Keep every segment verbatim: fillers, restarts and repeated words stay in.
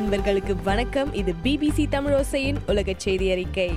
நண்பர்களுக்கு வணக்கம். இது பிபிசி தமிழோசையின் உலக செய்தி அறிக்கை.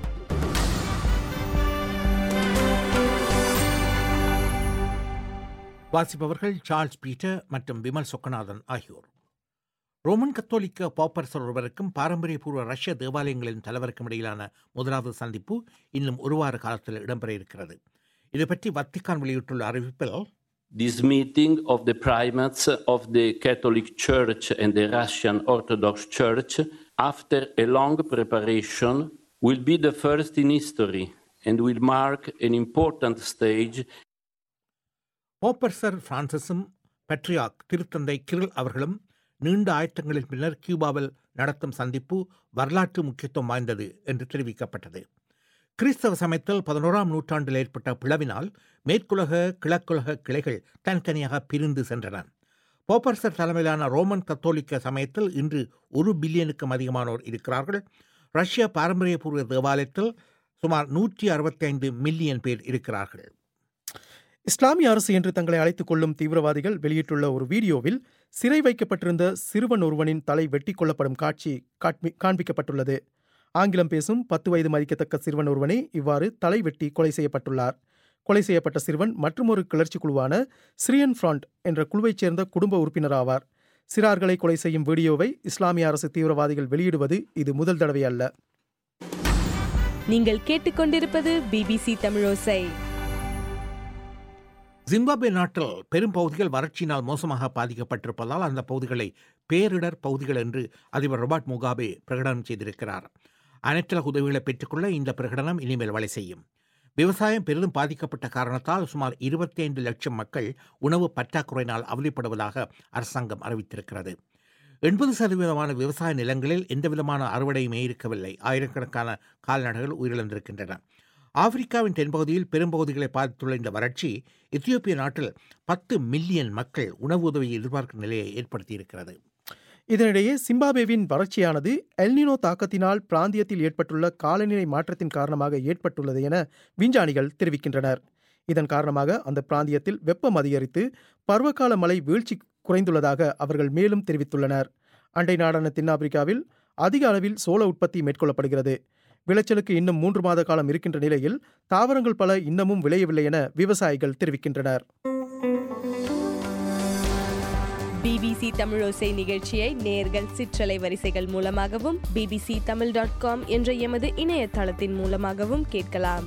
வாசிப்பவர்கள் சார்ல்ஸ் பீட்டர் மற்றும் விமல் சொக்கநாதன் ஆகியோர். ரோமன் கத்தோலிக்க பாப்பரசர் ஒருவருக்கும் பாரம்பரியபூர்வ ரஷ்ய தேவாலயங்களின் தலைவருக்கும் இடையிலான முதலாவது சந்திப்பு இன்னும் ஒரு வார காலத்தில் இடம்பெற இருக்கிறது. இது பற்றி வத்திக்கான் வெளியிட்டுள்ள அறிவிப்பில், This meeting of the primates of the Catholic Church and the Russian Orthodox Church, after a long preparation, will be the first in history and will mark an important stage. பாப்பரசர் பிரான்சிஸும் பட்ரியார்க் திருத்தந்தை grill அவர்களும் நீண்ட ஆயத்தங்களின் பின்னர் கியூபாவில் நடத்தும் சந்திப்பு வரலாற்று முக்கியத்துவம் வாய்ந்தது என்று தெரிவிக்கப்பட்டது. கிறிஸ்தவ சமயத்தில் பதினோராம் நூற்றாண்டில் ஏற்பட்ட பிளவினால் மேற்குலக கிழக்குலக கிளைகள் தனித்தனியாக பிரிந்து சென்றன. பாப்பரசர் தலைமையிலான ரோமன் கத்தோலிக்க சமயத்தில் இன்று ஒரு பில்லியனுக்கும் அதிகமானோர் இருக்கிறார்கள். ரஷ்ய பாரம்பரியபூர்வ தேவாலயத்தில் சுமார் நூற்றி அறுபத்தி ஐந்து மில்லியன் பேர் இருக்கிறார்கள். இஸ்லாமிய அரசு என்று தங்களை அழைத்துக் கொள்ளும் தீவிரவாதிகள் வெளியிட்டுள்ள ஒரு வீடியோவில் சிறை வைக்கப்பட்டிருந்த சிறுவன் ஒருவனின் தலை வெட்டி கொள்ளப்படும் காட்சி காண்பிக்கப்பட்டுள்ளது. ஆங்கிலம் பேசும் பத்து வயது மதிக்கத்தக்க சிறுவன் ஒருவனே இவ்வாறு தலை வெட்டி கொலை செய்யப்பட்டுள்ளார். கொலை செய்யப்பட்ட சிறுவன் மற்றொரு கிளர்ச்சி குழுவான சிரியன் ஃப்ரண்ட் என்ற குழுவைச் சேர்ந்த குடும்ப உறுப்பினர் ஆவார். சிறார்களை கொலை செய்யும் வீடியோவை இஸ்லாமிய அரசு தீவிரவாதிகள் வெளியிடுவது இது முதல் தடவை அல்ல. நீங்கள் கேட்டுக்கொண்டிருப்பது பிபிசி தமிழோசை. ஜிம்பாப்வே நாட்டில் பெரும் பகுதிகள் வறட்சியினால் மோசமாக பாதிக்கப்பட்டிருப்பதால் அந்த பகுதிகளை பேரிடர் பகுதிகள் என்று அதிபர் ராபர்ட் முகாபே பிரகடனம் செய்திருக்கிறார். அனைத்துலக உதவிகளை பெற்றுக்கொள்ள இந்த பிரகடனம் இனிமேல் வேலை செய்யும். விவசாயம் பெரிதும் பாதிக்கப்பட்ட காரணத்தால் சுமார் இருபத்தி ஐந்து லட்சம் மக்கள் உணவு பற்றாக்குறையினால் அவதிப்படுவதாக அரசாங்கம் அறிவித்திருக்கிறது. எண்பது சதவீதமான விவசாய நிலங்களில் எந்தவிதமான அறுவடையுமே இருக்கவில்லை. ஆயிரக்கணக்கான கால்நடைகள் உயிரிழந்திருக்கின்றன. ஆப்பிரிக்காவின் தென்பகுதியில் பெரும்பகுதிகளை பாதித்துள்ள இந்த வறட்சி எத்தியோப்பிய நாட்டில் பத்து மில்லியன் மக்கள் உணவு உதவியை எதிர்பார்க்கும் நிலையை ஏற்படுத்தியிருக்கிறது. இதனிடையே சிம்பாப்வேவின் வறட்சியானது எல்னினோ தாக்கத்தினால் பிராந்தியத்தில் ஏற்பட்டுள்ள காலநிலை மாற்றத்தின் காரணமாக ஏற்பட்டுள்ளது என விஞ்ஞானிகள் தெரிவிக்கின்றனர். இதன் காரணமாக அந்த பிராந்தியத்தில் வெப்பம் அதிகரித்து பருவகால மழை வீழ்ச்சி குறைந்துள்ளதாக அவர்கள் மேலும் தெரிவித்துள்ளனர். அண்டை நாடான தென்னாப்பிரிக்காவில் அதிக அளவில் சோள உற்பத்தி மேற்கொள்ளப்படுகிறது. விளைச்சலுக்கு இன்னும் மூன்று மாத காலம் இருக்கின்ற நிலையில் தாவரங்கள் பல இன்னமும் விளையவில்லை என விவசாயிகள் தெரிவிக்கின்றனர். பிபிசி தமிழோசை நிகழ்ச்சியை நேயர்கள் சிற்றலை வரிசைகள் மூலமாகவும் பிபிசி தமிழ் டாட் காம் என்ற எமது இணையதளத்தின் மூலமாகவும் கேட்கலாம்.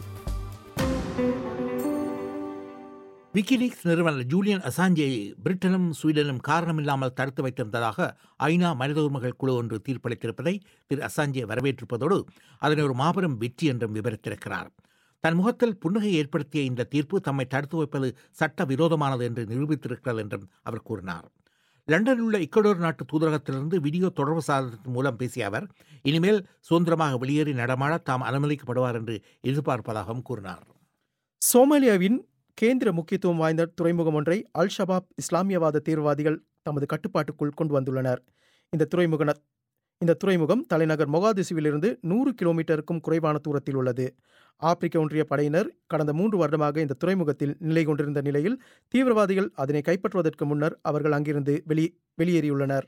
விக்கிலீக்ஸ் நிறுவனர் ஜூலியன் அசாஞ்சேயை பிரிட்டனும் ஸ்வீடனும் காரணமில்லாமல் தடுத்து வைத்திருந்ததாக ஐநா மனித உரிமைகள் குழு ஒன்று தீர்ப்பளித்திருப்பதை திரு அசாஞ்சே வரவேற்றிருப்பதோடு அதனை ஒரு மாபெரும் வெற்றி என்றும் விவரித்திருக்கிறார். தன் முகத்தில் புன்னகை ஏற்படுத்திய இந்த தீர்ப்பு தம்மை தடுத்து வைப்பது சட்ட விரோதமானது என்று நிரூபித்திருக்கிறது என்றும் அவர் கூறினார். லண்டனில் உள்ள இக்குவடோர் நாட்டு தூதரகத்திலிருந்து வீடியோ தொடர்பு சாதனத்தின் மூலம் பேசிய அவர் இனிமேல் சுதந்திரமாக வெளியேறி நடமாட தாம் அனுமதிக்கப்படுவார் என்று எதிர்பார்ப்பதாகவும் கூறினார். சோமாலியாவின் கேந்திர முக்கியத்துவம் வாய்ந்த துறைமுகம் ஒன்றை அல் ஷபாப் இஸ்லாமியவாத தீவிரவாதிகள் தமது கட்டுப்பாட்டுக்குள் கொண்டு வந்துள்ளனர். இந்த துறைமுக இந்த துறைமுகம் தலைநகர் மொகாதிசுவிலிருந்து நூறு கிலோமீட்டருக்கும் குறைவான தூரத்தில் உள்ளது. ஆப்பிரிக்க ஒன்றிய படையினர் கடந்த மூன்று வருடமாக இந்த துறைமுகத்தில் நிலை கொண்டிருந்த நிலையில் தீவிரவாதிகள் அதனை கைப்பற்றுவதற்கு முன்னர் அவர்கள் அங்கிருந்து வெளி வெளியேறியுள்ளனர்.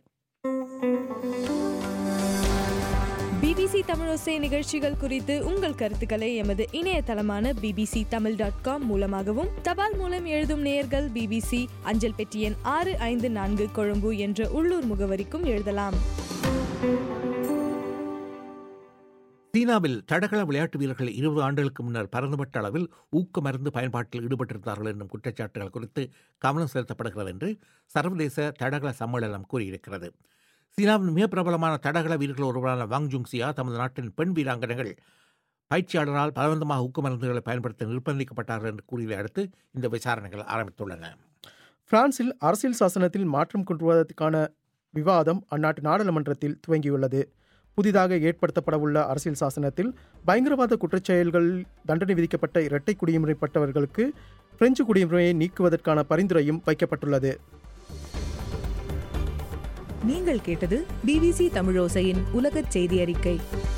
பிபிசி தமிழோசை நிகழ்ச்சிகள் குறித்து உங்கள் கருத்துக்களை எமது இணையதளமான பிபிசி தமிழ் டாட் காம் மூலமாகவும் தபால் மூலம் எழுதும் நேயர்கள் பிபிசி அஞ்சல் பெட்டி எண் ஆறு ஐந்து நான்கு கொழும்பு என்ற உள்ளூர் முகவரிக்கும் எழுதலாம். சீனாவில் தடகள விளையாட்டு வீரர்கள் இருபது ஆண்டுகளுக்கு முன்னர் பரந்துபட்ட அளவில் ஊக்க மருந்து பயன்பாட்டில் ஈடுபட்டிருந்தார்கள் என்னும் குற்றச்சாட்டுகள் குறித்து கவனம் செலுத்தப்படுகிறது என்று சர்வதேச தடகள சம்மேளனம் கூறியிருக்கிறது. சீனாவின் மிக பிரபலமான தடகள வீரர்கள் ஒருவரான வாங் ஜுங்சியா தமது நாட்டின் பெண் வீராங்கனைகள் பயிற்சியாளரால் பலவந்தமாக ஊக்க மருந்துகளை பயன்படுத்த நிர்பந்திக்கப்பட்டார்கள் என்று கூறியதை அடுத்து இந்த விசாரணைகள் ஆரம்பித்துள்ளன. பிரான்சில் அரசியல் சாசனத்தில் மாற்றம் கொண்டு வருவதற்கான விவாதம் அந்நாட்டு நாடாளுமன்றத்தில் துவங்கியுள்ளது. புதிதாக ஏற்படுத்தப்படவுள்ள அரசியல் சாசனத்தில் பயங்கரவாத குற்றச்செயல்கள் தண்டனை விதிக்கப்பட்ட இரட்டை குடியுரிமைப்பட்டவர்களுக்கு பிரெஞ்சு குடியுரிமையை நீக்குவதற்கான பரிந்துரையும் வைக்கப்பட்டுள்ளது. நீங்கள் கேட்டது பிபிசி தமிழோசையின் உலகச் செய்தி அறிக்கை.